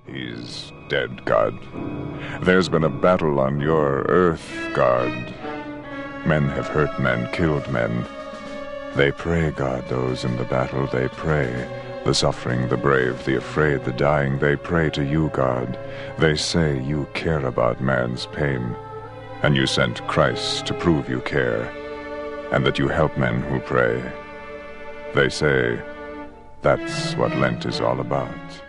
He's dead, God. There's been a battle on your earth, God. Men have hurt men, killed men. They pray, God, those in the battle, they pray. The suffering, the brave, the afraid, the dying, they pray to you, God. They say you care about man's pain, and you sent Christ to prove you care, and that you help men who pray. They say that's what Lent is all about.